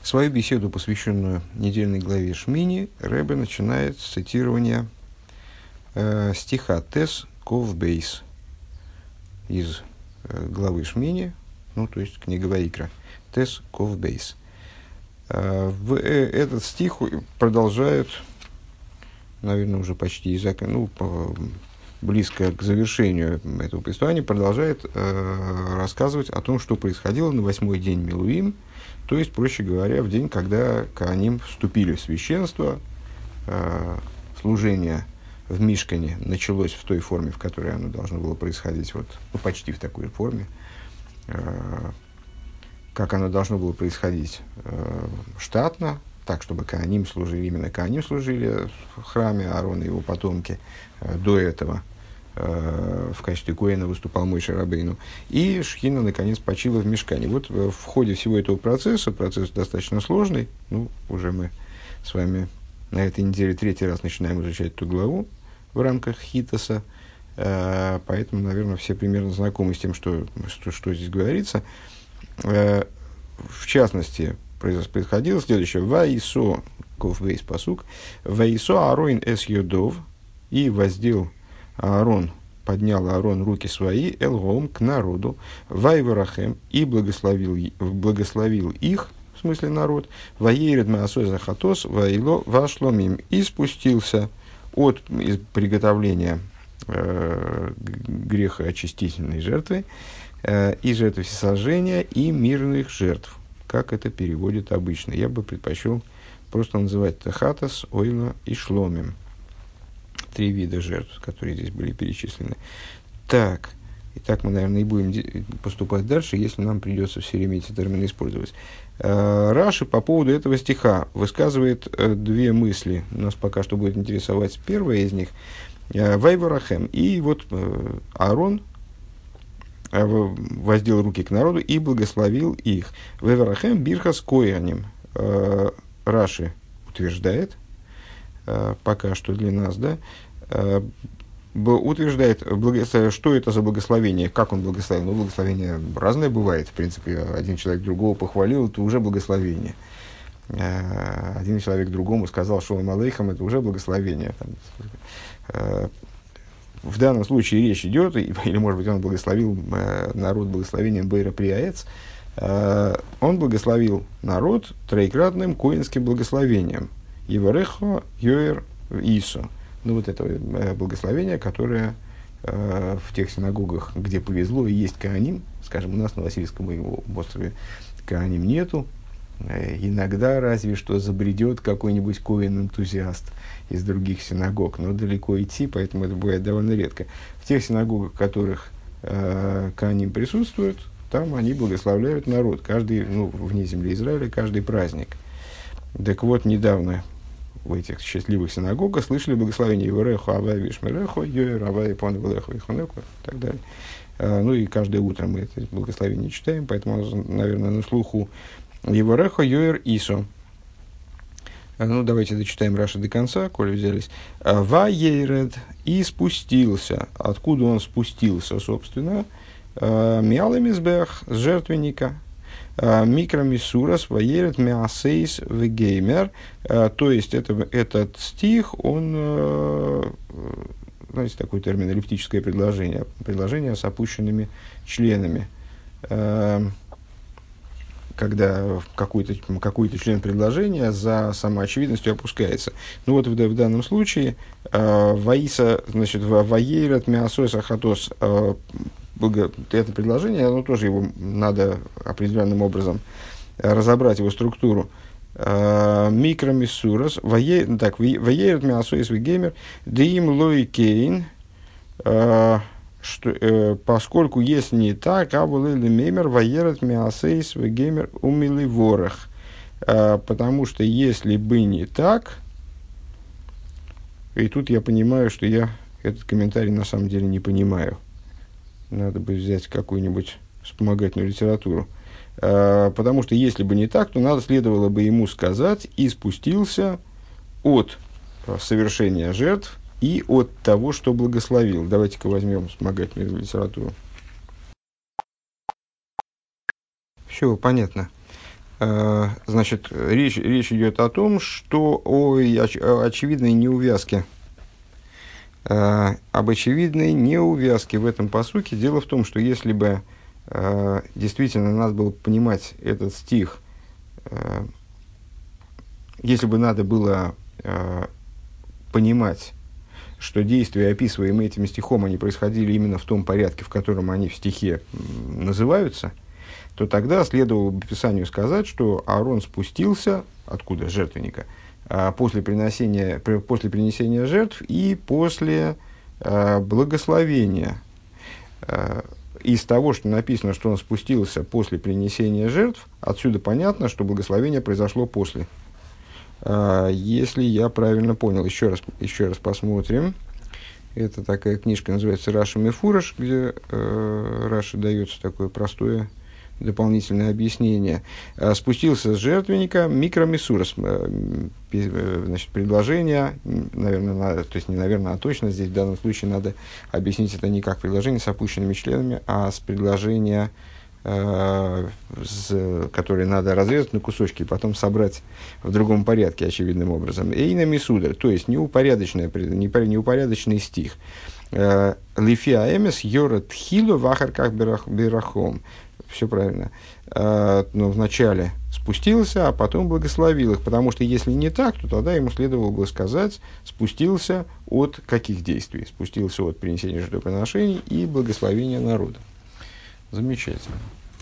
Свою беседу, посвященную недельной главе Шмини, Ребе начинает с цитирования стиха «Тес ков бейс» из главы Шмини, то есть книга Ваикра, «Тес ков бейс». Этот стих продолжает, наверное, уже почти близко к завершению этого повествования, продолжает рассказывать о том, что происходило на 8-й день Милуим, то есть, проще говоря, в день, когда коаним вступили в священство. Служение в Мишкане началось в той форме, в которой оно должно было происходить, почти в такой форме, как оно должно было происходить штатно, так, чтобы коаним служили в храме, Аарон и его потомки. До этого в качестве коэна выступал Моше Рабейну. И Шхина, наконец, почила в Мишкане. В ходе всего этого процесс достаточно сложный. Уже мы с вами на этой неделе 3-й раз начинаем изучать эту главу в рамках Хитоса. Поэтому, наверное, все примерно знакомы с тем, что здесь говорится. В частности, происходило следующее. «Ваисо», ковбейс пасук, «Ваисо Аарон эс йодов», и воздел Аарон, поднял Аарон руки свои, элгом, к народу, вайварахем, и благословил их, в смысле народ, ваеред маасой захатос, ваило вашломим, и спустился от приготовления грехоочистительной жертвы и жертвы всесожжения и мирных жертв, как это переводит обычно. Я бы предпочел просто называть тахатос, ойла и шломим. 3 вида жертв, которые здесь были перечислены. Так, мы, наверное, и будем поступать дальше, если нам придется все время эти термины использовать. Раши по поводу этого стиха высказывает 2 мысли. Нас пока что будет интересовать первая из них. Вайварахем. И Аарон воздел руки к народу и благословил их. Вайварахем бирхас коэним. Раши утверждает, пока что для нас, утверждает, что это за благословение, как он благословил. Благословение разное бывает. В принципе, один человек другого похвалил, это уже благословение. Один человек другому сказал шалом алейхам, это уже благословение. В данном случае речь идет, или, может быть, он благословил народ благословением Бейра Приаэц, он благословил народ троекратным коэнским благословением. Еварехо Йоэр Исо. Это благословение, которое в тех синагогах, где повезло и есть коаним, скажем, у нас на Васильевском острове коаним нету, иногда разве что забредет какой-нибудь коэн-энтузиаст из других синагог, но далеко идти, поэтому это бывает довольно редко. В тех синагогах, в которых коаним присутствует, там они благословляют народ, каждый, вне земли Израиля, каждый праздник. Так вот, недавно в этих счастливых синагогах слышали благословение «Ивареху авай вишмереху, йоэр авай пон велеху ихонеку» и так далее. И каждое утро мы это благословение читаем, поэтому, наверное, на слуху «Ивареху йоэр исо». Давайте дочитаем Раши до конца, коли взялись. «Ваеред» и спустился. Откуда он спустился, собственно? «Миалемизбех» с жертвенника. Микромисурас воерет миасейс вегеймер. То есть этот стих, он, знаете, такое термин эллиптическое предложение с опущенными членами. Когда какой-то член предложения за самоочевидностью опускается. В данном случае воиса, воерет миасойс ахатос. Это предложение, тоже его надо определенным образом разобрать, его структуру. Микромиссурас, воерет миасойс вегеймер, деим лой кейн, поскольку если не так, абулэли меймер, воерет миасойс вегеймер умили ворох. Потому что если бы не так, и тут я понимаю, что я этот комментарий на самом деле не понимаю. Надо бы взять какую-нибудь вспомогательную литературу. Потому что если бы не так, то следовало бы ему сказать «и спустился от совершения жертв и от того, что благословил». Давайте-ка возьмем вспомогательную литературу. Все понятно. Значит, речь идет о том, что о очевидной неувязке, об очевидной неувязке в этом пасуке. Дело в том, что если бы действительно надо было понимать этот стих, если бы надо было понимать, что действия, описываемые этим стихом, они происходили именно в том порядке, в котором они в стихе называются, то тогда следовало бы Писанию сказать, что Аарон спустился, откуда, с жертвенника, после принесения жертв и после благословения. Из того, что написано, что он спустился после принесения жертв, отсюда понятно, что благословение произошло после. Если я правильно понял, еще раз посмотрим. Это такая книжка, называется «Раши Мефураш», где Раши дается такое простое дополнительное объяснение. Спустился с жертвенника микромисурас. Значит, предложение, наверное, то есть не наверное, а точно здесь в данном случае надо объяснить это не как предложение с опущенными членами, а с предложения, которые надо разрезать на кусочки и потом собрать в другом порядке, очевидным образом. Эйна мисудар, то есть неупорядоченный стих. Лифиа эмес йорат хилу вахарках берахом. Все правильно. Но вначале спустился, а потом благословил их. Потому что если не так, то тогда ему следовало бы сказать, спустился от каких действий? Спустился от принесения жертвоприношений и благословения народа. Замечательно.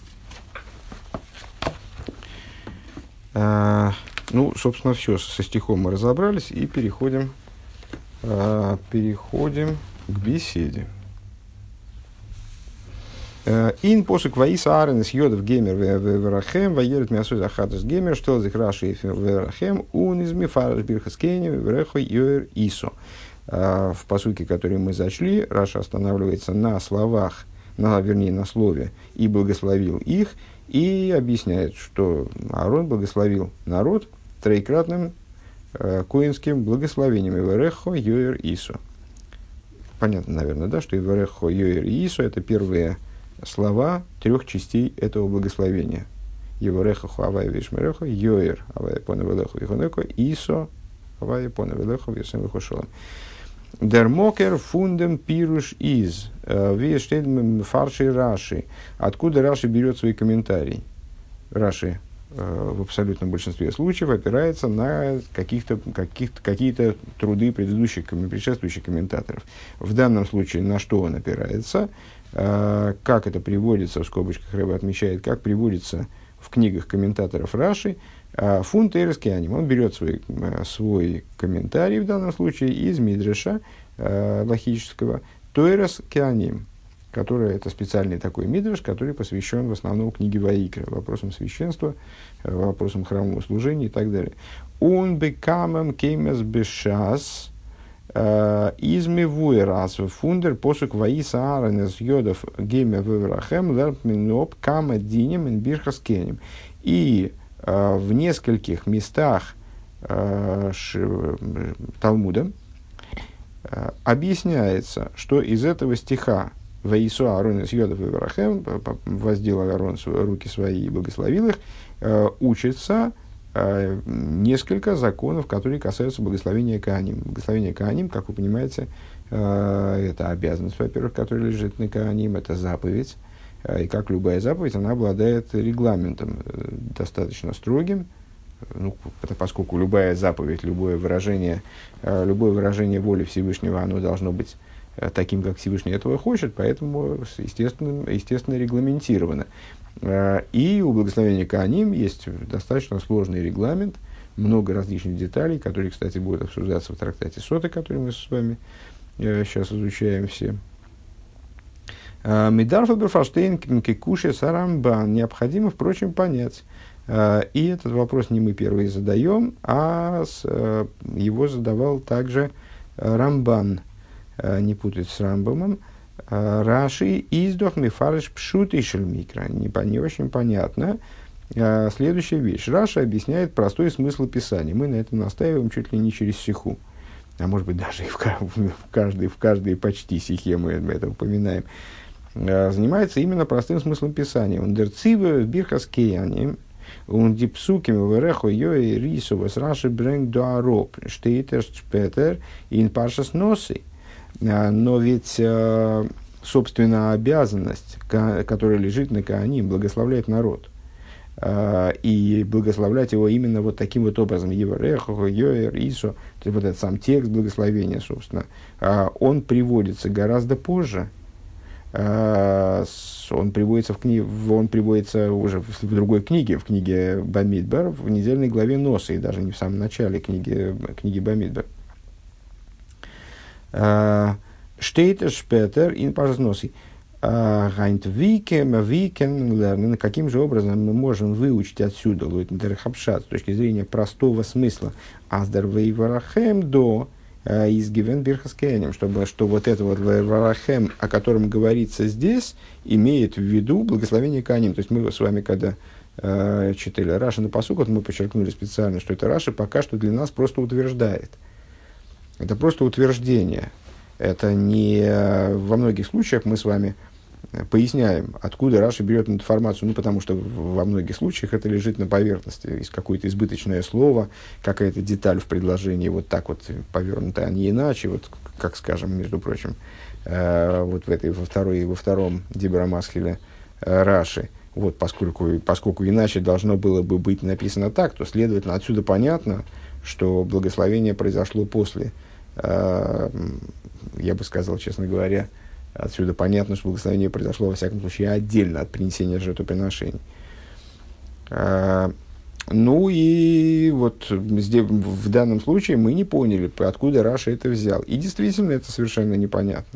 Ну, собственно, все. Со стихом мы разобрались и переходим к беседе. Ин посук ваиса аренес йодов геймер верахем ваерет мясой захатас геймер что за краши верахем он из мифараш бирхаскени верехо йоер исо. В посуке, который мы зачли, Раша останавливается на словах, вернее на слове «и благословил их», и объясняет, что Аарон благословил народ троекратным коинским благословением «Иверехо йоер исо». Понятно, наверное, да, что «Иверехо йоер исо» — это первые слова трех частей этого благословения. «Иверехо хавай вишмерехо йоер авай поневелехо вихонеко исо авай поневелехо весем вихошолом». Der Moker фундем пируш из вештедм фарши Раши. Откуда Раши берет свои комментарии? Раши в абсолютном большинстве случаев опирается на какие-то труды предшествующих комментаторов. В данном случае на что он опирается? Как это приводится, в скобочках Рэбе отмечает, как приводится в книгах комментаторов Раши. Фунт Эрес Кеаним. Он берет свой комментарий в данном случае из Мидреша логического Тойрес Кеаним, который это специальный такой мидреш, который посвящен в основном книге Ваикра, вопросам священства, вопросам храмового служения и так далее. Он бекамем кеймес бешас из мивуэрас фундер посук ваиса аренес йодов гейме веврахем лерпминоп кама динем инбирхас кеним. И в нескольких местах Талмуда объясняется, что из этого стиха «Ваису Аарон из Йодов и Верахем» воздел Аарон руки свои и благословил их, учится несколько законов, которые касаются благословения Коаним. Благословение Коаним, как вы понимаете, это обязанность, во-первых, которая лежит на Коаним, это заповедь. И как любая заповедь, она обладает регламентом достаточно строгим, поскольку любая заповедь, любое выражение воли Всевышнего, оно должно быть таким, как Всевышний этого хочет, поэтому естественно регламентировано. И у благословения Коаним есть достаточно сложный регламент, много различных деталей, которые, кстати, будут обсуждаться в трактате Соты, который мы с вами сейчас изучаем все. Мидарфа Берфаштейн Кикуши Сарамбан. Необходимо, впрочем, понять. И этот вопрос не мы первые задаем, а его задавал также Рамбан, не путать с Рамбамом. Раши издох мифариш пшут ишель микро. Не очень понятно. Следующая вещь. Раши объясняет простой смысл Писания. Мы на этом настаиваем чуть ли не через сиху. А может быть, даже и в каждой почти сихе мы это упоминаем. Занимается именно простым смыслом Писания. Он дерцивы бирхас кеяним. Он дипсуким верехо йой рису вас раши брэнг дуароп штейтер шпетер ин паршас носы. Но ведь, собственно, обязанность, которая лежит на Коаним, благословлять народ. И благословлять его именно вот таким вот образом. Еврехо, йоэр, исо, то есть вот этот сам текст благословения, собственно, он приводится гораздо позже. Он приводится уже в другой книге, в книге Бамидбар, в недельной главе Носа, и даже не в самом начале книги Бамидбар. Штейтер шпетер ин паршноси. Каким же образом мы можем выучить отсюда с точки зрения простого смысла Аздер Вейварахем до изгивен бирхаскенем, что вот это вот Вейварахем, о котором говорится здесь, имеет в виду благословение Коаним. То есть мы с вами, когда читали Раши на пасуках, мы подчеркнули специально, что это Раши пока что для нас просто утверждает. Это просто утверждение. Это не во многих случаях мы с вами поясняем, откуда Раши берет информацию, ну, потому что во многих случаях это лежит на поверхности, есть какое-то избыточное слово, какая-то деталь в предложении, вот так вот повернута, а не иначе, вот, как скажем, между прочим, вот во втором Дибра Масхиле Раши, вот, поскольку иначе должно было бы быть написано так, то, следовательно, отсюда понятно, что благословение произошло после, я бы сказал, честно говоря, отсюда понятно, что благословение произошло, во всяком случае, отдельно от принесения жертвоприношений. Ну и вот здесь, в данном случае мы не поняли, откуда Раши это взял. И действительно, это совершенно непонятно.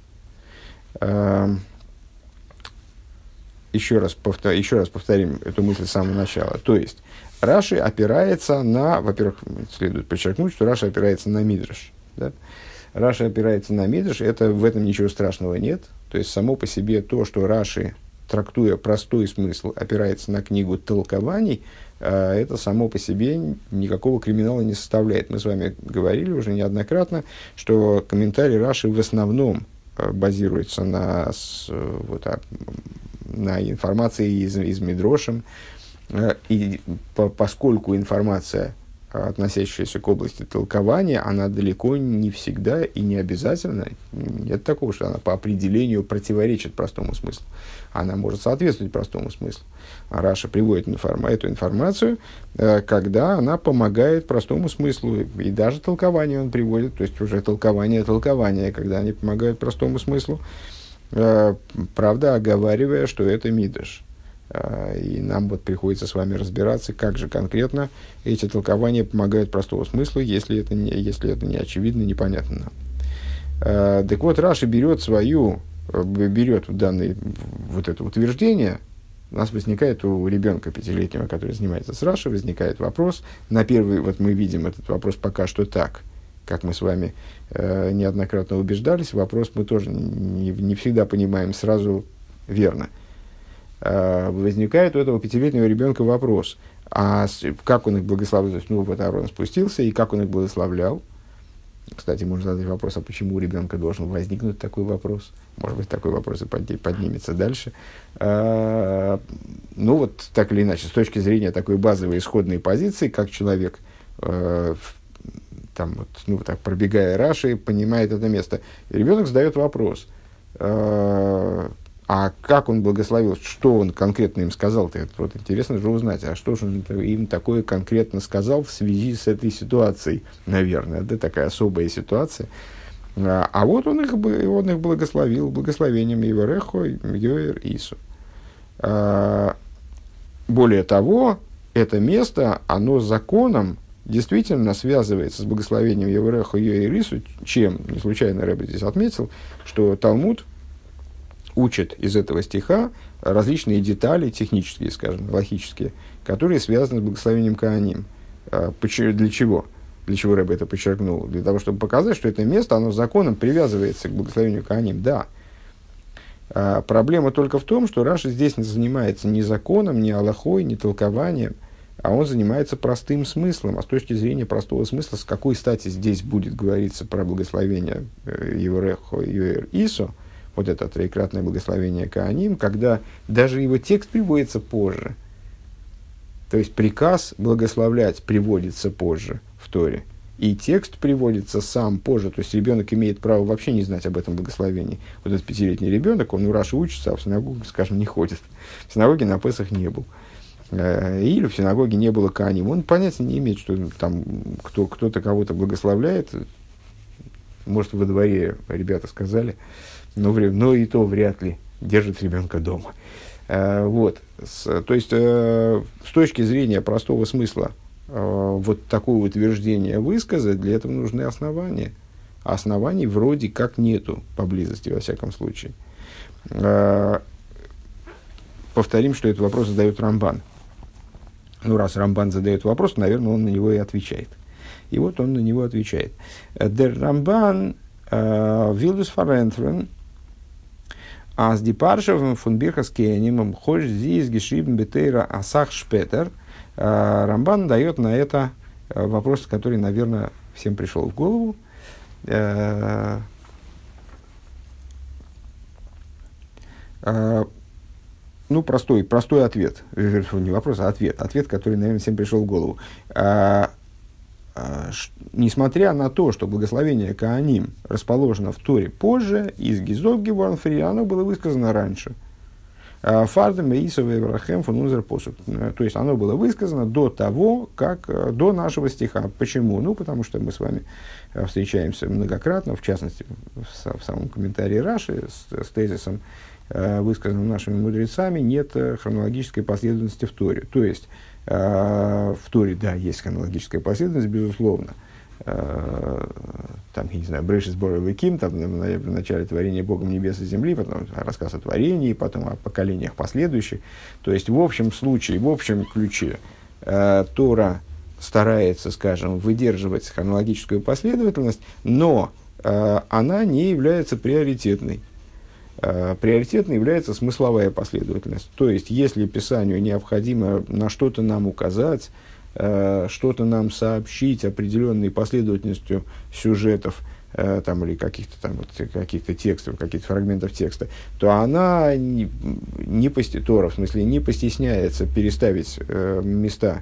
Еще раз повторим эту мысль с самого начала. То есть, Раши опирается на... Во-первых, следует подчеркнуть, что Раши опирается на Мидраш. Да? Раши опирается на Мидраш, в этом ничего страшного нет. То есть, само по себе то, что Раши, трактуя простой смысл, опирается на книгу толкований, это само по себе никакого криминала не составляет. Мы с вами говорили уже неоднократно, что комментарий Раши в основном базируется на информации из Мидрошем. И поскольку информация, относящаяся к области толкования, она далеко не всегда и не обязательно, нет такого, что она по определению противоречит простому смыслу. Она может соответствовать простому смыслу. А Раша приводит эту информацию, когда она помогает простому смыслу, и даже толкование он приводит, то есть уже толкование, когда они помогают простому смыслу, правда, оговаривая, что это мидраш. И нам вот приходится с вами разбираться, как же конкретно эти толкования помогают простому смыслу, если это не очевидно, непонятно нам. Так вот, Раши берет данное вот это утверждение. У нас возникает у ребенка 5-летнего, который занимается с Раши, возникает вопрос. На первый, вот мы видим этот вопрос пока что так, как мы с вами неоднократно убеждались, вопрос мы тоже не всегда понимаем сразу верно. Возникает у этого 5-летнего ребенка вопрос, как он их благословлял, то есть, вот Аарон спустился, и как он их благословлял. Кстати, можно задать вопрос, а почему у ребенка должен возникнуть такой вопрос? Может быть, такой вопрос и поднимется дальше. Так или иначе, с точки зрения такой базовой исходной позиции, как человек, так пробегая Раши, понимает это место. И ребенок задает вопрос, а как он благословил, что он конкретно им сказал-то? Вот интересно же узнать, а что же он им такое конкретно сказал в связи с этой ситуацией, наверное, да, такая особая ситуация. А вот он их благословил благословением Еварехо, Йоэр, Ису. Более того, это место, оно законом действительно связывается с благословением Еварехо, Йоэр, Ису, чем, не случайно Ребе здесь отметил, что Талмуд учат из этого стиха различные детали, технические, скажем, логические, которые связаны с благословением Коаним. Для чего? Для чего Ребе это подчеркнул? Для того, чтобы показать, что это место, оно законом привязывается к благословению Коаним. Да. Проблема только в том, что Раши здесь не занимается ни законом, ни алахой, ни толкованием, а он занимается простым смыслом. А с точки зрения простого смысла, с какой стати здесь будет говориться про благословение Еврехо, Йоэр, Исо, вот это троекратное благословение Коаним, когда даже его текст приводится позже. То есть приказ благословлять приводится позже в Торе. И текст приводится сам позже. То есть ребенок имеет право вообще не знать об этом благословении. Вот этот 5-летний ребенок, он у Раши учится, а в синагогу, скажем, не ходит. В синагоге на Песах не был. Или в синагоге не было Коаним. Он понятия не имеет, что там кто-то кого-то благословляет. Может, во дворе ребята сказали, но и то вряд ли держит ребенка дома. Вот. То есть, с точки зрения простого смысла, вот такое утверждение высказать, для этого нужны основания. А оснований вроде как нету поблизости, во всяком случае. Повторим, что этот вопрос задает Рамбан. Ну, раз Рамбан задает вопрос, наверное, он на него и отвечает. И вот он на него отвечает. Der Рамбан Вилдус Фарентрен Аз ди Паршев фон Бирхас Кеним Хош Зиз Гешрибн Бетейра Асах Шпетер. Рамбан дает на это вопрос, который, наверное, всем пришел в голову. Ну, простой ответ. Не вопрос, а ответ. Ответ, который, наверное, всем пришел в голову. Несмотря на то, что благословение Коаним расположено в Торе позже, из Гизок Геворнфри, оно было высказано раньше. Фардем Исова и Врахем фон Унзер посуд. То есть оно было высказано до того, до нашего стиха. Почему? Ну, потому что мы с вами встречаемся многократно, в частности, в самом комментарии Раши с тезисом, высказанным нашими мудрецами, нет хронологической последовательности в Торе. То есть в Торе, да, есть хронологическая последовательность, безусловно. Там, я не знаю, Брешис Бора Веким, там в начале творения Богом небес и земли, потом рассказ о творении, потом о поколениях последующих. То есть, в общем случае, в общем ключе, Тора старается, скажем, выдерживать хронологическую последовательность, но она не является приоритетной. Приоритетной является смысловая последовательность. То есть, если Писанию необходимо на что-то нам указать, что-то нам сообщить определенной последовательностью сюжетов там, или каких-то текстов, каких-то фрагментов текста, то она не постесняется переставить места,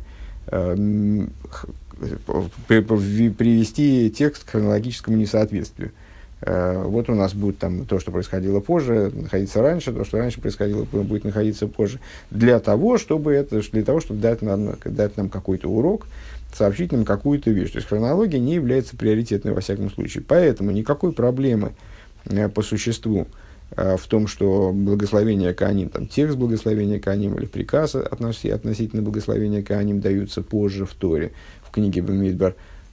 привести текст к хронологическому несоответствию. Вот у нас будет там то, что происходило позже, находиться раньше, то, что раньше происходило, будет находиться позже, для того, чтобы дать нам какой-то урок, сообщить нам какую-то вещь. То есть хронология не является приоритетной во всяком случае. Поэтому никакой проблемы по существу в том, что благословение Коаним, там, текст благословения Коаним или приказ относительно благословения Коаним даются позже в Торе, в книге Бамидбар,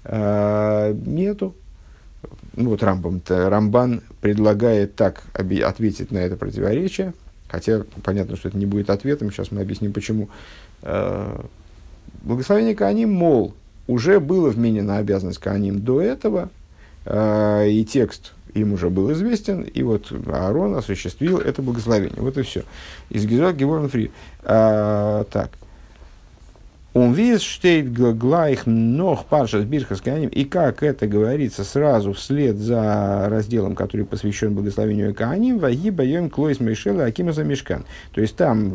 нету. Ну, вот Рамбан предлагает так ответить на это противоречие, хотя понятно, что это не будет ответом, сейчас мы объясним почему. Благословение Коаним, мол, уже было вменена обязанность Коаним до этого, и текст им уже был известен, и вот Аарон осуществил это благословение. Вот и все. Из Гизок Геворнфри. Так. Он вис штейт глайх нох паршас бирхас Коаним, и как это говорится сразу вслед за разделом, который посвящен благословению Коаним, ваги боем клойс мейшела акимаса мишкан. То есть там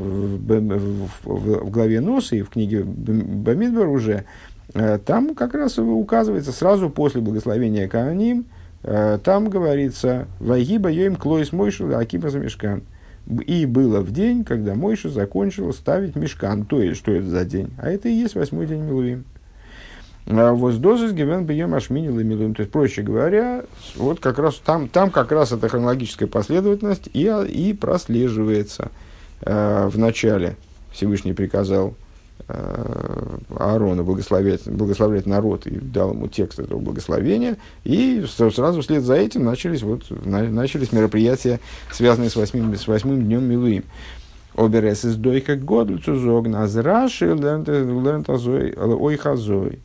в главе Носа и в книге Бамидбар уже там как раз указывается сразу после благословения Коаним, там говорится ваги боем клойс мейшела акимаса мишкан. И было в день, когда Мойша закончил ставить мишкан. То есть, что это за день? А это и есть 8-й день Милуим. Воздозис гивен бьем ашминил и Милуим. То есть, проще говоря, вот как раз там как раз эта хронологическая последовательность и прослеживается. В начале Всевышний приказал Аарону благословлять народ и дал ему текст этого благословения, и сразу вслед за этим начались мероприятия, связанные с восьмым днем Милуим. Оберес из дойка году цузог назраши лентазой ойхазой.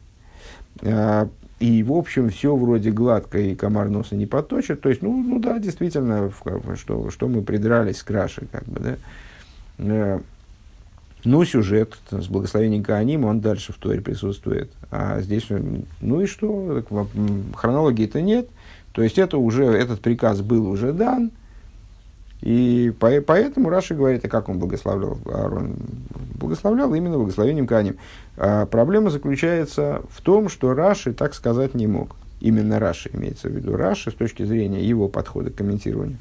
И, в общем, все вроде гладко, и комар носа не поточит. То есть, ну да, действительно, что мы придрались к Раши, как бы, да. Ну, сюжет с благословением Коаним, он дальше в Торе присутствует. А здесь, ну и что? Хронологии-то нет. То есть, этот приказ был уже дан. И поэтому Раши говорит, а как он благословлял Аарон? Благословлял именно благословением Коаним. Проблема заключается в том, что Раши так сказать не мог. Именно Раши, имеется в виду Раши, с точки зрения его подхода к комментированию.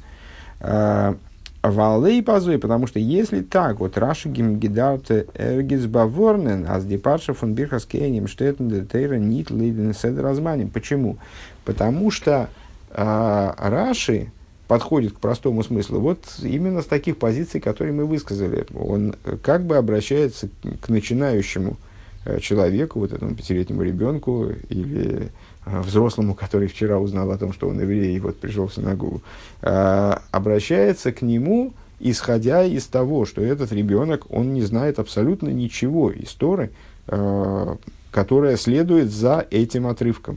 Валей пазой, потому что если так, вот Раши гимгидарте эргиз баворнен, аз депарша фон бирхас кейним штетен детейра нит лейден седер разманим. Почему? Потому что Раши подходит к простому смыслу вот именно с таких позиций, которые мы высказали. Он как бы обращается к начинающему человеку, вот этому 5-летнему ребенку или взрослому, который вчера узнал о том, что он еврей, и вот пришел в синагогу, обращается к нему, исходя из того, что этот ребенок, он не знает абсолютно ничего из Торы, которая следует за этим отрывком.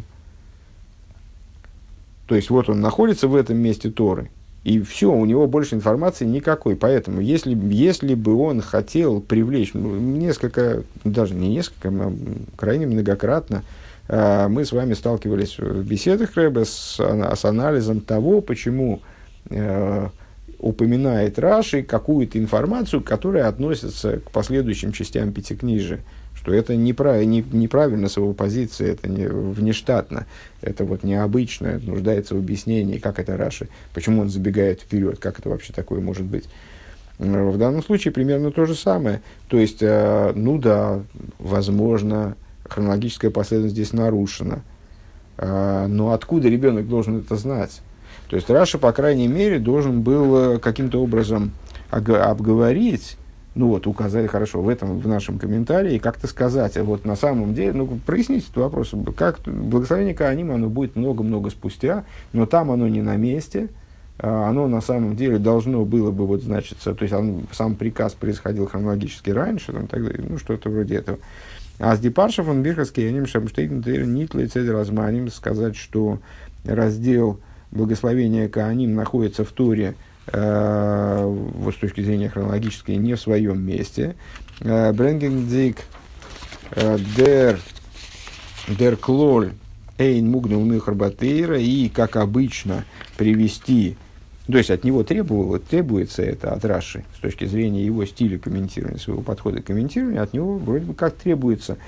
То есть, вот он находится в этом месте Торы, и все, у него больше информации никакой. Поэтому, если бы он хотел привлечь, несколько, даже не несколько, а крайне многократно, мы с вами сталкивались в беседах Ребе с анализом того, почему упоминает Раши какую-то информацию, которая относится к последующим частям Пятикнижия. Что это неправильно с его позиции, это внештатно, это вот необычно, это нуждается в объяснении, как это Раши, почему он забегает вперед, как это вообще такое может быть. В данном случае примерно то же самое. То есть, ну да, возможно, хронологическая последовательность здесь нарушена. Но откуда ребенок должен это знать? То есть Раши, по крайней мере, должен был каким-то образом обговорить, ну вот, указать хорошо в нашем комментарии, как-то сказать, а вот на самом деле, ну, прояснить этот вопрос, как благословение Коаним, оно будет много-много спустя, но там оно не на месте, оно на самом деле должно было бы вот значиться, то есть сам приказ происходил хронологически раньше, там, так далее, ну, что-то вроде этого. А с Депаршев он бирхаский аним шамштейн нитлей цедер разманим, сказать, что раздел благословения Коаним находится в Торе вот с точки зрения хронологической не в своем месте. Бренгендик дер клоль эйн мугнул михарбатейра, и как обычно привести, то есть от него требуется это от Раши, с точки зрения его стиля комментирования, своего подхода к комментированию, от него вроде бы как требуется,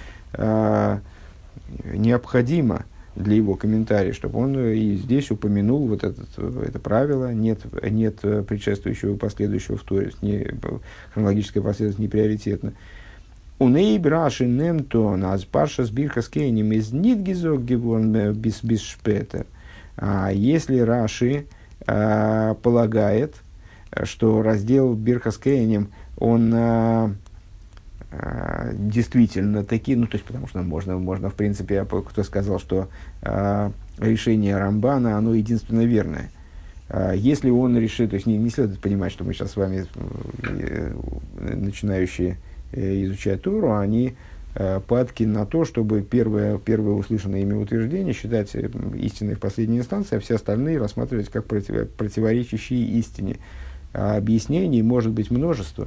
необходимо для его комментария, чтобы он и здесь упомянул вот это правило, нет предшествующего и последующего в Торе, хронологическая последовательность не приоритетна. У нейб Раши немтон аз парша сбирха скейним из нитгизок геворн без шпетер. Если Раши полагает, что раздел Бирхаскейнем, он действительно таки, ну, то есть, потому что можно в принципе, кто сказал, что решение Рамбана, оно единственно верное. Если он решит, то есть, не следует понимать, что мы сейчас с вами, начинающие изучать Тору, они падки на то, чтобы первое услышанное ими утверждение считать истиной в последней инстанции, а все остальные рассматривать как противоречащие истине. А объяснений может быть множество.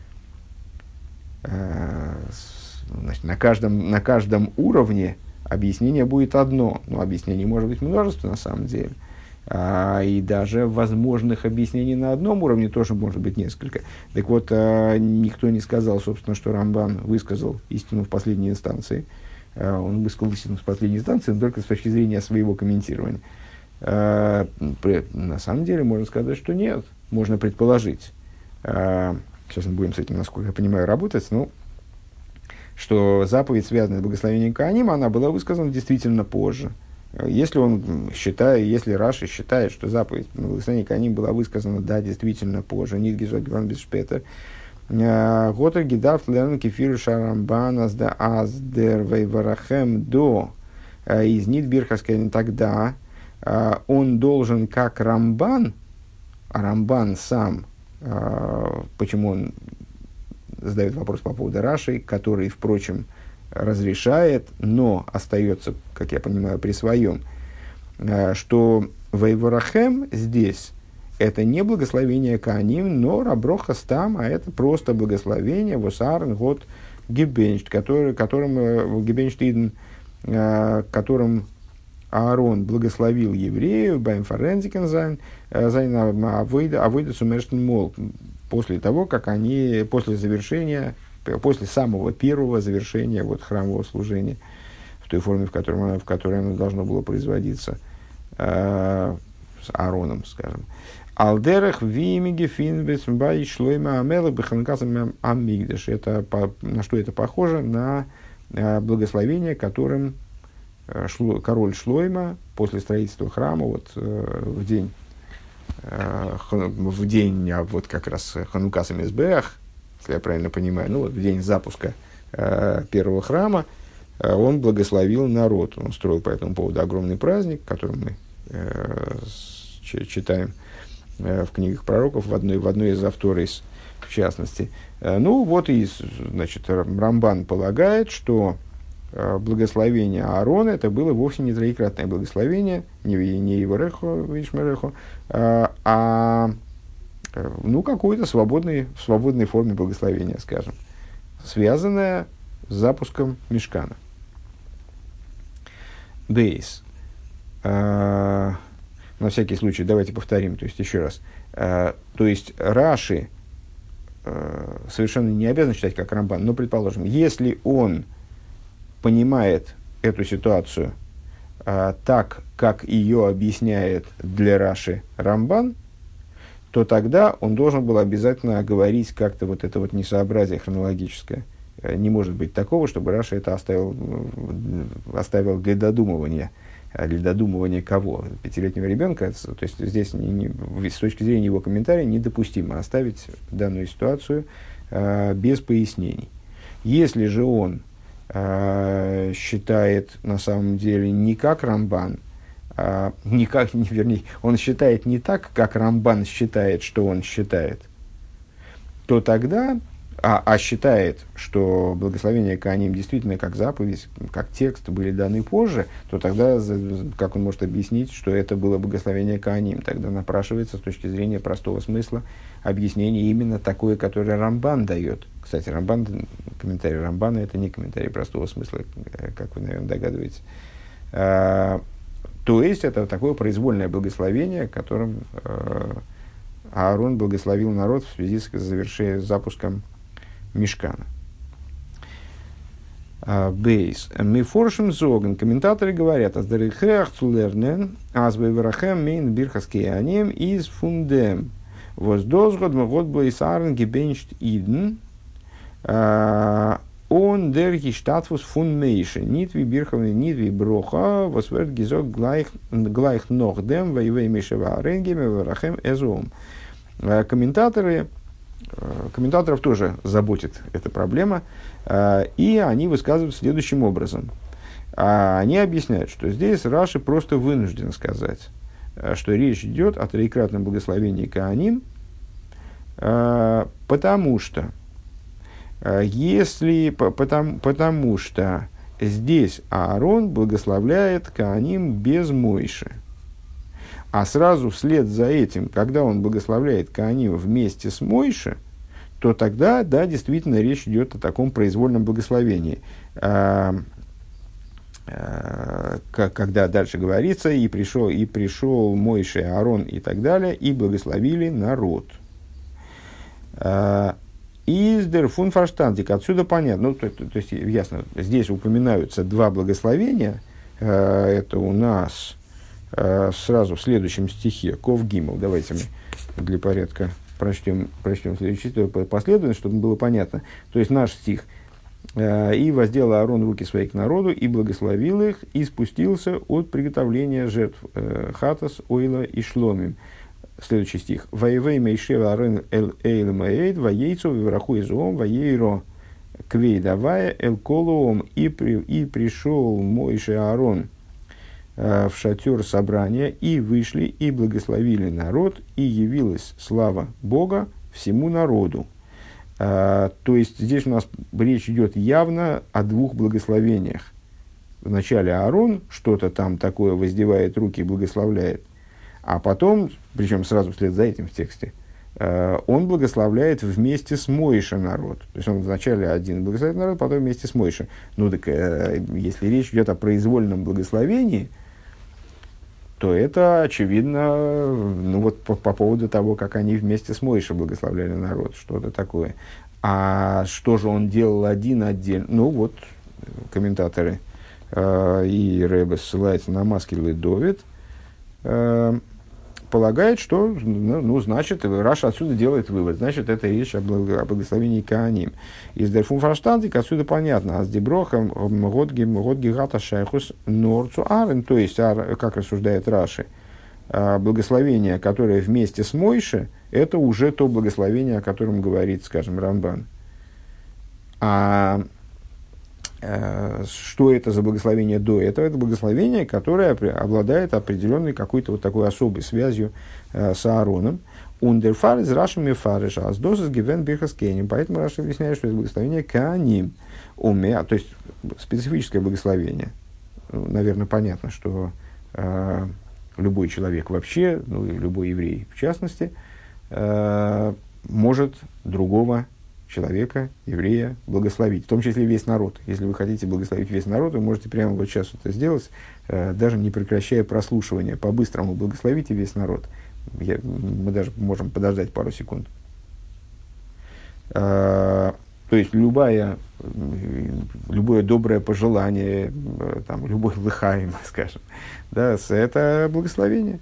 Значит, на каждом уровне объяснение будет одно, но объяснений может быть множество на самом деле. И даже возможных объяснений на одном уровне тоже может быть несколько. Так вот, никто не сказал, собственно, что Рамбан высказал истину в последней инстанции. Он высказал истину в последней инстанции, но только с точки зрения своего комментирования. На самом деле, можно сказать, что нет. Можно предположить. Сейчас мы будем с этим, насколько я понимаю, работать, но что заповедь, связанная с благословением Коаним, она была высказана действительно позже. Если Раши считает, что заповедь благословения Коаним была высказана, да, действительно позже, нит гизок гван без шпетер, готер гидав лерн кефир шарамбан азда аздер вейварахем до из нит бирхаскейн, тогда он должен, как Рамбан, а Рамбан сам, почему он задает вопрос по поводу Раши, который, впрочем, разрешает, но остается, как я понимаю, при своем, что Вейворахем здесь это не благословение Коаним, но Раброха Стам, а это просто благословение Восарн Год Гебеншт, которым Аарон благословил евреев, байм форензикен зайн, авойда сумерштен мол, после того, как они, после завершения, после самого первого завершения вот, храмового служения, в той форме, в которой оно должно было производиться, с Аароном, скажем. Алдерах вимиги финбес бай шлойма амелах беханкасам аммигдаш. Это на что это похоже? На благословение, которым король Шлойма после строительства храма вот, в день вот как раз Ханука Самизбеах, если я правильно понимаю, ну, вот в день запуска первого храма, он благословил народ. Он строил по этому поводу огромный праздник, который мы читаем в книгах пророков, в одной из авторис, в частности. Ну, вот и, значит, Рамбан полагает, что благословение Аарона это было вовсе не троекратное благословение, не Иварехо, Вишмерехо, а ну, какой-то в свободной форме благословения, скажем, связанное с запуском Мишкана. Бейс. На всякий случай, давайте повторим, то есть еще раз. То есть Раши совершенно не обязан читать как Рамбан, но, предположим, если он понимает эту ситуацию так, как ее объясняет для Раши Рамбан, то тогда он должен был обязательно оговорить как-то вот это вот несообразие хронологическое. Не может быть такого, чтобы Раши это оставил для додумывания. Для додумывания кого? Пятилетнего ребенка. То есть здесь с точки зрения его комментария недопустимо оставить данную ситуацию без пояснений. Если же он считает на самом деле не как Рамбан, вернее, он считает не так, как Рамбан считает, что он считает, то тогда, считает, что благословение Коаним действительно как заповедь, как текст были даны позже, то тогда, как он может объяснить, что это было благословение Коаним? Тогда напрашивается с точки зрения простого смысла объяснение именно такое, которое Рамбан дает. Кстати, комментарий Рамбана это не комментарий простого смысла, как вы, наверное, догадываетесь. То есть, это такое произвольное благословение, которым Аарон благословил народ в связи с запуском Мишкана. Бейс. Мифоршим зоген. Комментаторы говорят, аздерихеах цулернен, азвейверахем мейн бирхаскеянем из фундем. Воздозгод мгод блейсарен гебенчт иден. Он дерхи штатфус фун мейши. Нитви бирховны, нитви броха, восверт гизок глайх нохдем, воевей мишева аренгеме, верахем эзом. Комментаторов тоже заботит эта проблема, и они высказывают следующим образом. Они объясняют, что здесь Раши просто вынужден сказать, что речь идет о троекратном благословении Коаним, потому что здесь Аарон благословляет Коаним без Мойши. А сразу вслед за этим, когда он благословляет Коаним вместе с Мойше, то тогда, да, действительно, речь идет о таком произвольном благословении. Когда дальше говорится, и пришел Мойше, Аарон и так далее, и благословили народ. Издер фун фарштандик, отсюда понятно, ну, то есть ясно, здесь упоминаются два благословения, это у нас сразу в следующем стихе, Ков Гимл. Давайте мы для порядка прочтем следующий стих последовательно, чтобы было понятно. То есть наш стих. «И воздел Аарон руки свои к народу, и благословил их, и спустился от приготовления жертв хатас, ойла и шломим». Следующий стих. «Воевей мейшева Аарон эл эйл маэйд, воейцу вивраху изуом, воейро квей давая эл колуом». И пришел Мойше Аарон в шатер собрания, и вышли, и благословили народ, и явилась слава Бога всему народу. То есть, здесь у нас речь идет явно о двух благословениях. Вначале Аарон что-то там такое воздевает руки и благословляет, а потом, причем сразу вслед за этим в тексте, он благословляет вместе с Мойше народ. То есть, он вначале один благословляет народ, потом вместе с Мойше. Ну, так, если речь идет о произвольном благословении, то это, очевидно, ну вот по поводу того, как они вместе с Мойше благословляли народ, что-то такое. А что же он делал один отдельно? Ну вот, комментаторы и Ребе ссылаются на Маскиль и Довид, полагает, что, ну, значит, Раша отсюда делает вывод, значит, это речь о благословении Кааним. Из Дерфун Фаштантик отсюда понятно, а с Деброхом Годги Гата Шайхус Норцу Арен, то есть, как рассуждает Раши, благословение, которое вместе с Мойше, это уже то благословение, о котором говорит, скажем, Рамбан. А что это за благословение до этого? Это благословение, которое обладает определенной какой-то вот такой особой связью с Аароном. Ундерфар из Рашами Фариша, а с досыс гивен бирхаскенем. Поэтому Раша объясняет, что это благословение Кааним. То есть специфическое благословение. Ну, наверное, понятно, что любой человек вообще, ну и любой еврей в частности, может другого человека, еврея, благословить, в том числе весь народ. Если вы хотите благословить весь народ, вы можете прямо вот сейчас это сделать, даже не прекращая прослушивания. По-быстрому благословите весь народ. Мы даже можем подождать пару секунд. То есть любое доброе пожелание, там, любой лыхаим, скажем, да, это благословение.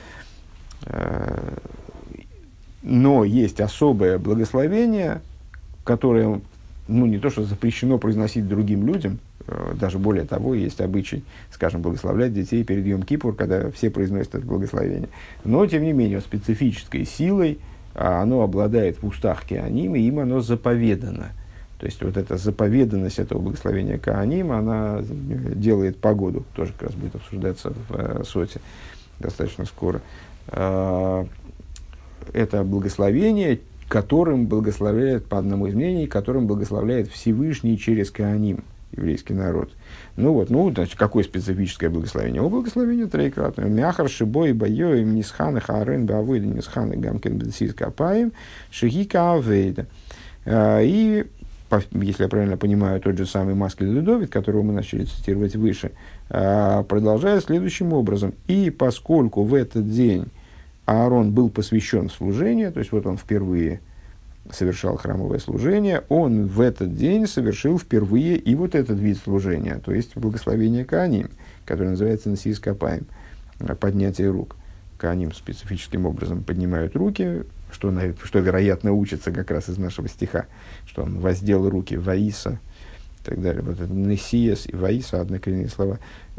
Но есть особое благословение, которое, ну, не то, что запрещено произносить другим людям, даже более того, есть обычай, скажем, благословлять детей перед Йом-Кипур, когда все произносят это благословение. Но, тем не менее, специфической силой оно обладает в устах Кааним, и им оно заповедано. То есть, вот эта заповеданность этого благословения Кааним, она делает погоду, тоже как раз будет обсуждаться в Соте достаточно скоро. Это благословение, которым благословляет, по одному из мнений, которым благословляет Всевышний через Кааним, еврейский народ. Ну вот, значит, какое специфическое благословение? О, благословение троекратное. Мяхар шибой байой нисханы харен бавыда нисханы гамкен бедсис капаем шигика авейда. И, если я правильно понимаю, тот же самый Маскиль и Довид, которого мы начали цитировать выше, продолжает следующим образом. И поскольку в этот день Аарон был посвящен служению, то есть вот он впервые совершал храмовое служение, он в этот день совершил впервые и вот этот вид служения, то есть благословение Кааним, которое называется Несиис Капаим, поднятие рук. Кааним специфическим образом поднимают руки, что вероятно учится как раз из нашего стиха, что он воздел руки, Ваиса, и так далее. Вот это Несиес и Ваиса, однокоренные слова.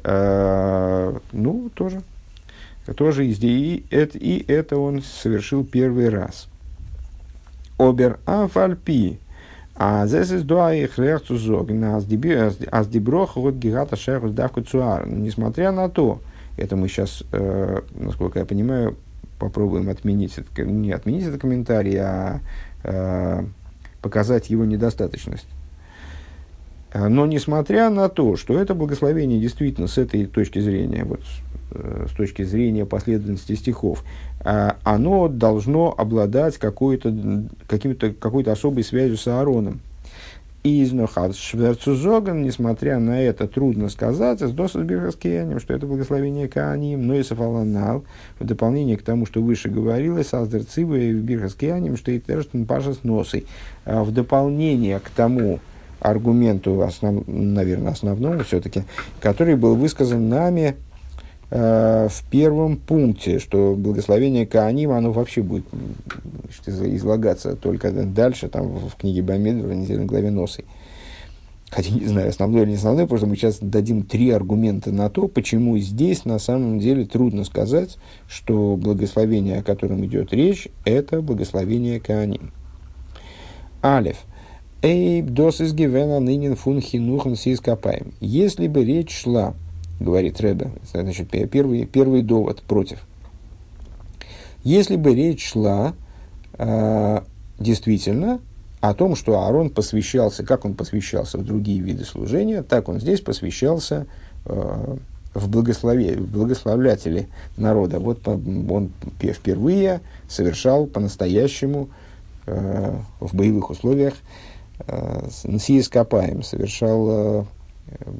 Ну, тоже и это он совершил первый раз. Обер афальпи, а здесь из дуаих реакцию аз деброх вот гигата шерус давку цуар. Несмотря на то, это мы сейчас, насколько я понимаю, попробуем отменить, не отменить этот комментарий, а показать его недостаточность. Но несмотря на то, что это благословение действительно с этой точки зрения, вот, с точки зрения последовательности стихов, оно должно обладать какой-то особой связью с Аароном. И из Нохат Шверцузоган, несмотря на это, трудно сказать, с досад бирхаскияним, что это благословение Кааним, но и Сафаланал, в дополнение к тому, что выше говорилось, Аздер Цива и бирхаскияним, что и Терштен Паша с носой. В дополнение к тому аргументу, наверное, основному все-таки, который был высказан нами в первом пункте, что благословение Кааним, оно вообще будет излагаться только дальше, там, в книге Бамидбар, в недельной главе Носы. Хотя не знаю, основной или не основной, потому что мы сейчас дадим 3 аргумента на то, почему здесь на самом деле трудно сказать, что благословение, о котором идет речь, это благословение Кааним. Алеф. Эйб дос из гивена нынен фун хинухан сис капаем. Если бы речь шла, говорит Ребе, значит, первый довод против. Если бы речь шла действительно о том, что Аарон посвящался, как он посвящался в другие виды служения, так он здесь посвящался в благословлятеле народа. Вот он впервые совершал по-настоящему в боевых условиях Нсиис Капаим, совершал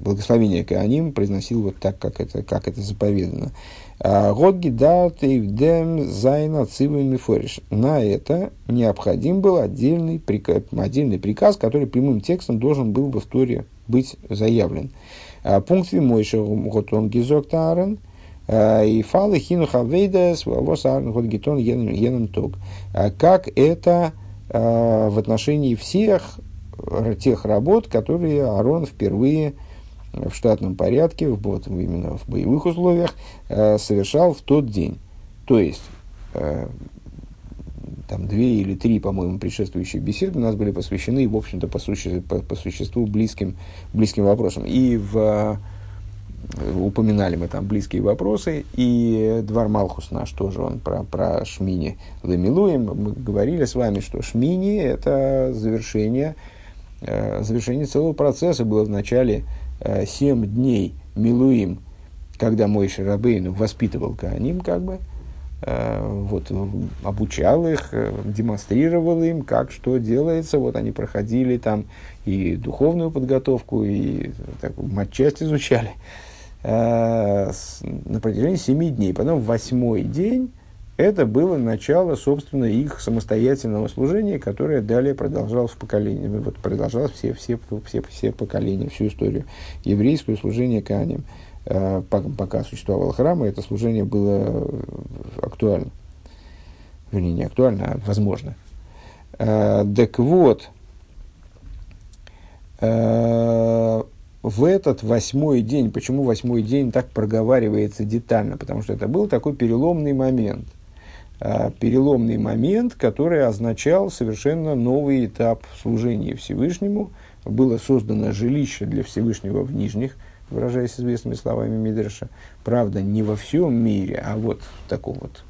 благословение Коаним произносил вот так, как это заповедано. Год гидат эвдем зайна цивами фориш. На это необходим был отдельный приказ, который прямым текстом должен был бы в Торе быть заявлен. Пункт Вимойша готон гизок тарен и фалы хину хавейдес восарн год гитон еном ток. Как это в отношении всех тех работ, которые Аарон впервые в штатном порядке, именно в боевых условиях, совершал в тот день. То есть, там 2 или 3, по-моему, предшествующие беседы у нас были посвящены, в общем-то, по существу близким вопросам. И упоминали мы там близкие вопросы, и Двар Малхус наш тоже, он про Шмини Ламилуем. Мы говорили с вами, что Шмини – это завершение целого процесса. Было в начале 7 дней Милуим, когда Мойше Рабейну воспитывал Коаним, обучал их, демонстрировал им, как что делается. Вот они проходили там и духовную подготовку, и матчасть изучали на протяжении 7 дней. Потом 8-й день это было начало, собственно, их самостоятельного служения, которое далее продолжалось в поколении. Продолжалось все поколения, всю историю еврейского служения Коаним. Пока существовал храм, и это служение было актуально. Вернее, не актуально, а возможно. Так вот, в этот 8-й день, почему 8-й день так проговаривается детально? Потому что это был такой переломный момент. Переломный момент, который означал совершенно новый этап служения Всевышнему. Было создано жилище для Всевышнего в Нижних, выражаясь известными словами Мидраша. Правда, не во всем мире, а вот в таком вот,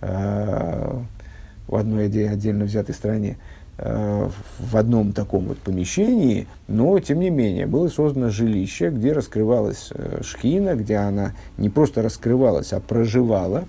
в одной отдельно взятой стране, в одном таком вот помещении, но, тем не менее, было создано жилище, где раскрывалась шхина, где она не просто раскрывалась, а проживала,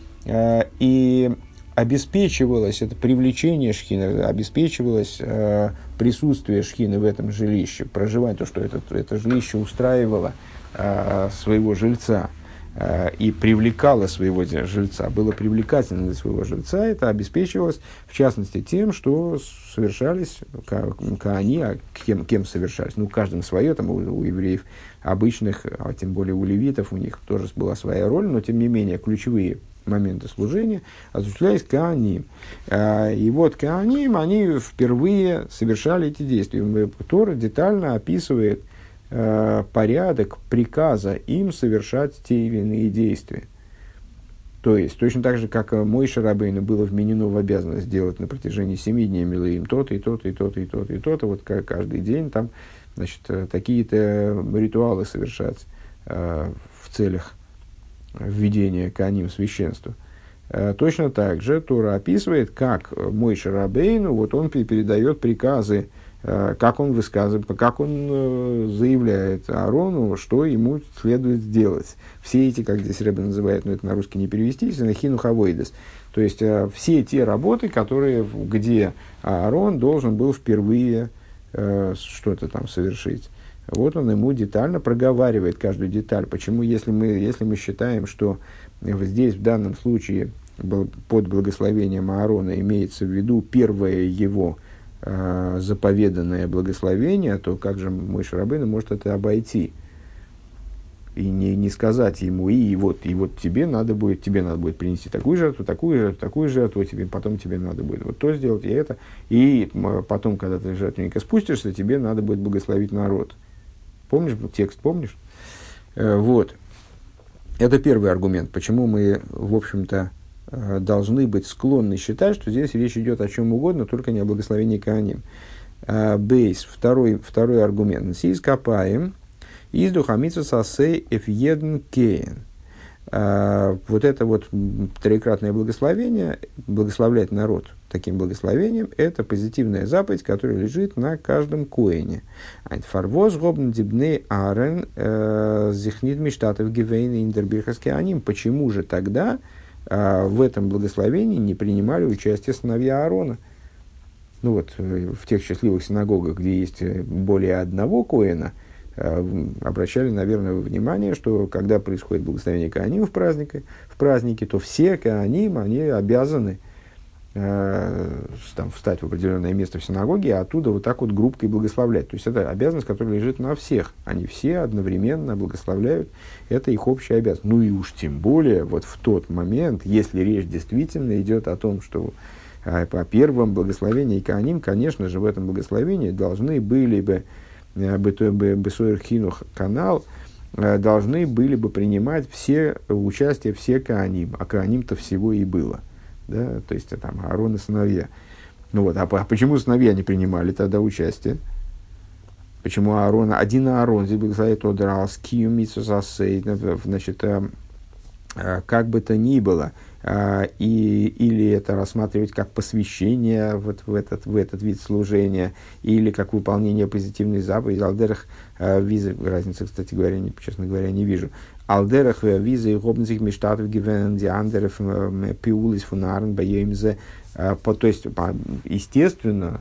и обеспечивалось это привлечение шхины, обеспечивалось присутствие шхины в этом жилище, проживание, то, что это жилище устраивало своего жильца и привлекало своего жильца, было привлекательно для своего жильца, это обеспечивалось, в частности, тем, что совершались коани, а кем совершались? Ну, каждым свое, там у евреев обычных, а тем более у левитов, у них тоже была своя роль, но, тем не менее, ключевые моменты служения осуществлялись коаним. И вот коаним, они впервые совершали эти действия. Тора детально описывает порядок приказа им совершать те или иные действия. То есть, точно так же, как Мойше Рабейну было вменено в обязанность делать на протяжении 7 дней Милуим то-то, и то-то, и то-то, и то-то, и то-то, вот каждый день там, значит, такие-то ритуалы совершать в целях введения коаним священства. Точно так же Тора описывает, как Мойше Рабейну, вот он передает приказы, как он высказывает, как он заявляет Аарону, что ему следует сделать. Все эти, как здесь Ребе называет, но это на русский не перевести, хину хавойдес. То есть, все те работы, где Аарон должен был впервые что-то там совершить. Вот он ему детально проговаривает каждую деталь. Почему, если мы считаем, что здесь в данном случае под благословением Аарона имеется в виду первое его заповеданное благословение, то как же Мойше Рабейну может это обойти и не сказать ему, и вот тебе надо будет принести такую жертву, потом тебе надо будет вот то сделать, и это, и потом, когда ты жертвенника спустишься, тебе надо будет благословить народ. Помнишь, текст помнишь? Вот. Это первый аргумент, почему мы, в общем-то, должны быть склонны считать, что здесь речь идет о чем угодно, только не о благословении коаним. Бейс, второй аргумент. Сис капаем, изду хамицу сасей эфьедн кейн. Вот это вот троекратное благословение, благословлять народ таким благословением, это позитивная заповедь, которая лежит на каждом коэне. Фарвоз гобн дибней арен зихнит миштатов гивейн индербирхас коаним. Почему же тогда в этом благословении не принимали участие сыновья Аарона? Ну вот, в тех счастливых синагогах, где есть более одного коэна, обращали, наверное, внимание, что когда происходит благословение Коаним в празднике, то все Коаним, они обязаны там, встать в определенное место в синагоге, а оттуда вот так вот группкой благословлять. То есть это обязанность, которая лежит на всех. Они все одновременно благословляют. Это их общая обязанность. Ну и уж тем более вот в тот момент, если речь действительно идет о том, что по первому благословению Коаним, конечно же, в этом благословении должны были бы Бесойр Хинух канал, должны были бы принимать участие все Коаним, а Коаним-то всего и было. Да, то есть там Аарон и сыновья. Ну вот, а почему сыновья не принимали тогда участие? Почему один Аарон здесь благословит Одералс Кию Митсусасей, значит, как бы то ни было, или это рассматривать как посвящение вот в этот вид служения, или как выполнение позитивной заповеди, алдерах визы, разницы, кстати говоря, честно говоря, не вижу. Алдерах визы и гобнзих миштатов гивен диандеров пиулис фунарен баемзе. То есть, естественно,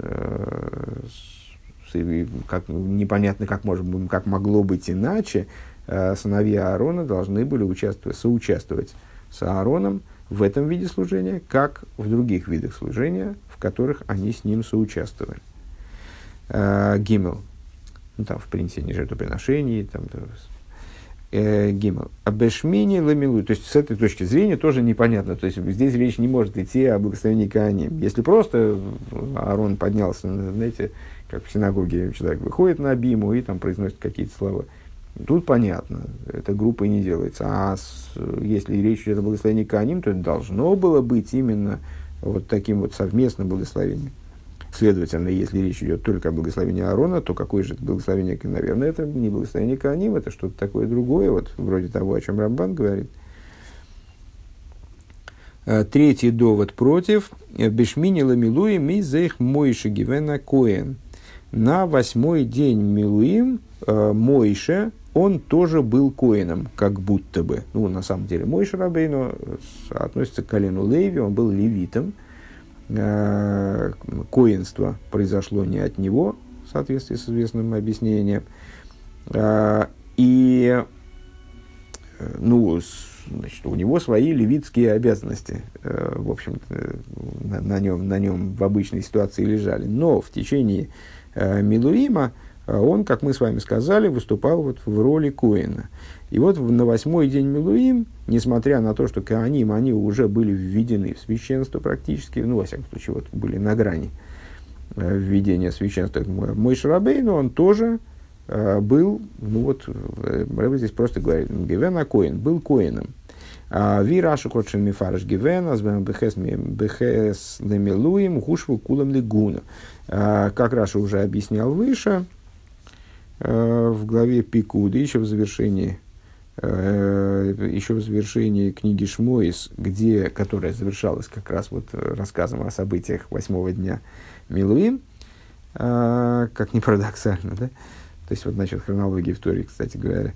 как, непонятно, как могло быть иначе, сыновья Аарона должны были соучаствовать с Аароном в этом виде служения, как в других видах служения, в которых они с ним соучаствовали. Гимел. Ну, там, в принципе, жертвоприношений, там, Гимел. Абешмини ламилу. То есть, с этой точки зрения тоже непонятно. То есть, здесь речь не может идти о благословении Коаним. Если просто Аарон поднялся, знаете, как в синагоге человек выходит на биму и там произносит какие-то слова, тут понятно, эта группа не делается. А если речь идет о благословении Коаним, то это должно было быть именно вот таким вот совместным благословением. Следовательно, если речь идет только о благословении Аарона, то какое же это благословение? Наверное, это не благословение Коаним, это что-то такое другое, вот, вроде того, о чем Рамбан говорит. Третий довод против. Бешмини ламилуи мизех Мойше гивена Коэн. На 8-й день Милуим Мойше, он тоже был коэном, как будто бы. Ну, на самом деле, Мойше Рабейну относится к колену Леви, он был левитом. Коэнство произошло не от него, в соответствии с известным объяснением. И значит, у него свои левитские обязанности, в общем, на нем в обычной ситуации лежали. Но в течение Милуима он, как мы с вами сказали, выступал вот в роли коэна. И вот на 8-й день Милуим, несмотря на то, что Коаним, они уже были введены в священство практически, ну, во всяком случае, вот, были на грани введения священства, Мойше Рабейну, он тоже был, ну вот, Рэбе здесь просто говорит, Гивена Коэн, был коэном. Ви Раши Котшин Мифараш Гивена, Бехес Лемилуим, Хушву Кулам Лигуна. Как Раши уже объяснял выше, в главе Пикуды, еще в завершении книги Шмоис, которая завершалась как раз вот рассказом о событиях 8-го дня Милуим, как ни парадоксально, да? То есть, вот насчет хронологии в Торе, кстати говоря,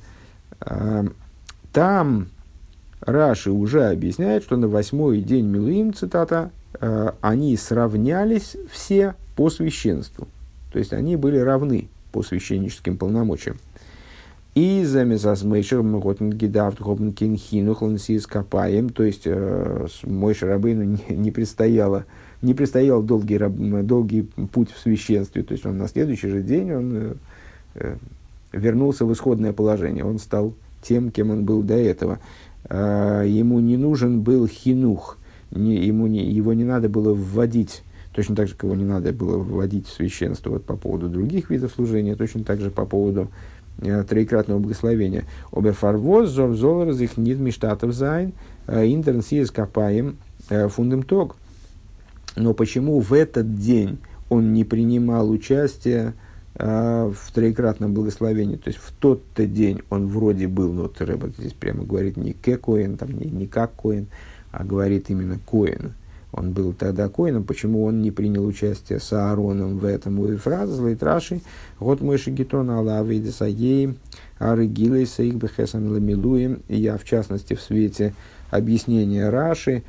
там Раши уже объясняет, что на 8-й день Милуим, цитата, они сравнялись все по священству. То есть, они были равны по священническим полномочиям. И за Мезасмейшер Мготнгидавт Хобнкин Хинухлансис Капаем, то есть Мойше Рабейну не предстоял долгий путь в священстве, то есть он на следующий же день он вернулся в исходное положение, он стал тем, кем он был до этого. Ему не нужен был хинух, его не надо было вводить. Точно так же, как его не надо было вводить в священство вот, по поводу других видов служения, точно так же по поводу троекратного благословения. Оберфарвоз, золораз их нит миштатов зайн, интернсиес капаем фундем тог. Но почему в этот день он не принимал участие в троекратном благословении? То есть в тот-то день он вроде был, ну вот Рэбе здесь прямо говорит не коэн, там не как коэн, а говорит именно коэн. Он был тогда коэном, почему он не принял участие с Аароном в этом? И фраза злит Раши, год Мойше Гитон Алавы Десаей, Арыгилой Саих Бехесан Ламилуем. И я, в частности, в свете объяснения Раши,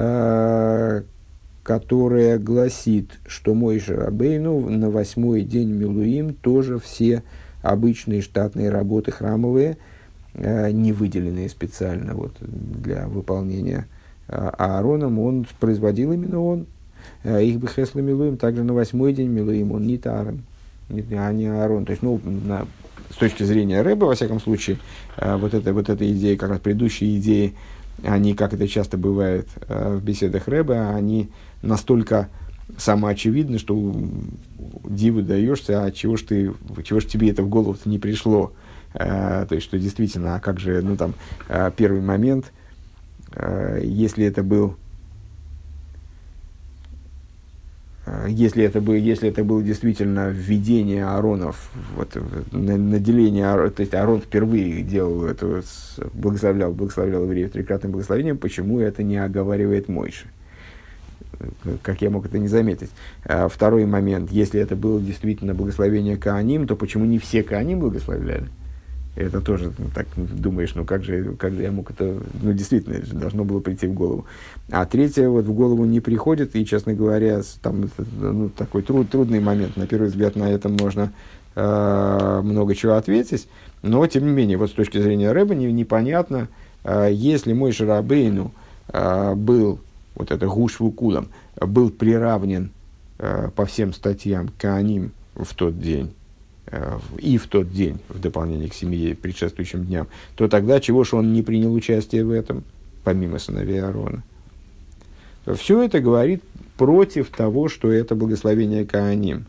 которое гласит, что Мойше Рабейну на 8-й день Милуим тоже все обычные штатные работы храмовые, не выделенные специально вот, для выполнения Аароном, он производил именно он. Их бы Хесла Милуим, также на 8-й день Милуим, он не Таарон, а не Аарон. То есть, ну, с точки зрения Рэба, во всяком случае, вот эта идея, как раз предыдущие идеи, они, как это часто бывает в беседах Рэба, они настолько самоочевидны, что диву даешься, а чего ж тебе это в голову-то не пришло. То есть, что действительно, а как же, ну, там, первый момент, если это было действительно введение Ааронов, вот, наделение, то есть Аарон впервые делал это, благословлял евреев трикратным благословением, почему это не оговаривает Мойше? Как я мог это не заметить? Второй момент, если это было действительно благословение Коаним, то почему не все Коаним благословляли? Это тоже, ну, так думаешь, ну как же я мог это, ну действительно, это должно было прийти в голову. А третье вот в голову не приходит, и, честно говоря, там ну, такой трудный момент. На первый взгляд на это можно много чего ответить, но тем не менее, вот с точки зрения Рэба непонятно, если Мойше Рабейну был, вот это Гуш Вукулам, был приравнен по всем статьям к Коаним в тот день, и в тот день, в дополнение к 7 предшествующим дням, то тогда чего же он не принял участие в этом, помимо сыновей Аарона? Все это говорит против того, что это благословение Коаним.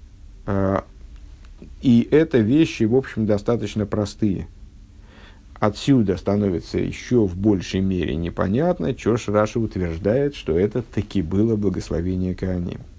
И это вещи, в общем, достаточно простые. Отсюда становится еще в большей мере непонятно, что ж Раши утверждает, что это таки было благословение Коаним.